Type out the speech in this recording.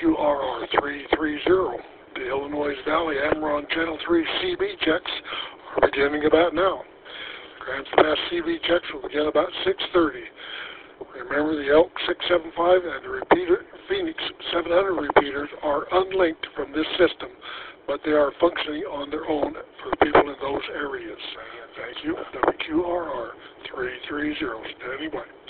WQRR 330. The Illinois Valley Amaron Channel 3 CB checks are beginning about now. Grants Pass CB checks will begin about 6:30. Remember, the Elk 675 and the Phoenix 700 repeaters are unlinked from this system, but they are functioning on their own for the people in those areas. Thank you. WQRR 330. Standing by.